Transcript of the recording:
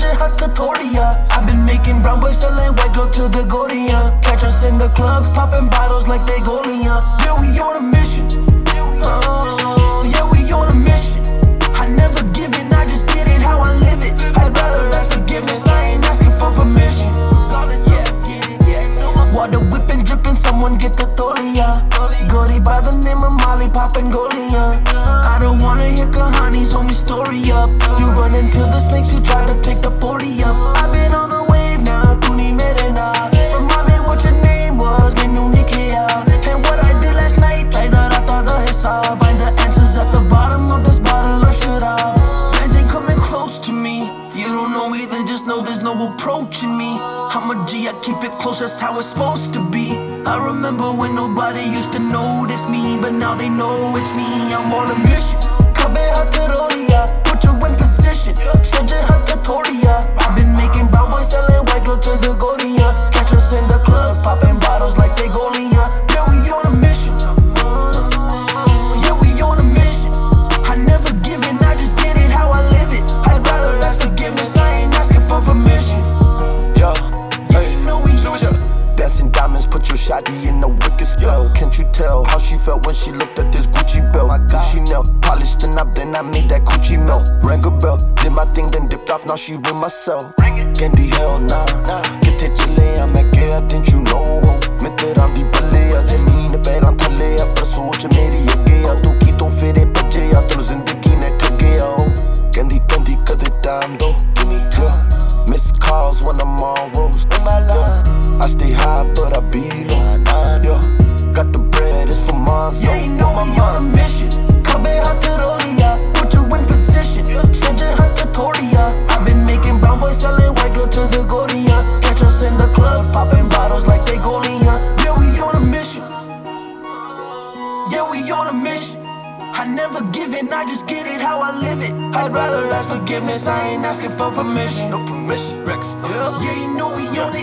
hot Katoria. I've been making brown boys selling white girl to the Gordia. Catch us in the clubs, popping bottles like they Golia. Yeah, we on a mission. Yeah, we on a mission. I never give it, I just get it how I live it. I'd rather ask forgiveness, I ain't asking for permission. Water whipping, dripping, someone get the Tolia. Goldie by the name of Molly, popping Golia. I don't wanna hear Kahani's homie story up. You run into the snakes, you try to take the 40 up. I've been on the wave now, tu ni mere na. Remind me what your name was, menu ni kiya. And what I did last night, like that I thought the hisab. Find the answers at the bottom of this bottle of shirab. Guys ain't coming close to me. You don't know me, then just know there's no approaching me. I'm a G, I keep it close, that's how it's supposed to be. I remember when nobody used to notice me, but now they know it's me. I'm on a mission. Kabe hatarolia, put you in position. Said you had Katoria. I've been making brown boys selling white girl to the Godia. Catch us in the clubs, popping bottles like they Golia. Yeah, we on a mission. Yeah, we on a mission. I never give it, I just get it how I live it. I'd rather ask forgiveness, I ain't asking for permission. Yo, hey, dancing diamonds, put your shawty in a wicked spell. Can't you tell how she felt when she looked at this Gucci belt? Gucci nail, polished and up, then I made that Gucci melt. Rang a bell, did my thing, then dipped off, now she with myself. Candy hell nah, que te chilea, me queda, didn't you know? Me teran di balea, jameen bairan thalea, par soch meri ye gaya. Tu ki to fere baje ya, tul zindagi ne thak gaya ho. Candy candy kade time do, missed calls when I'm on roads. I stay high, but I be low. Got the bread, it's for moms. Yeah, you know we on a mission. Kabe hatarolia, put you in position. Said you had Katoria. I've been making brown boys selling white girl to the Godia. Catch us in the clubs, popping bottles like they Golia. Yeah, we on a mission. Yeah, we on a mission. I never give it, I just get it how I live it. I'd rather ask forgiveness, I ain't asking for permission. No permission, Rex. Yeah, you know we on it.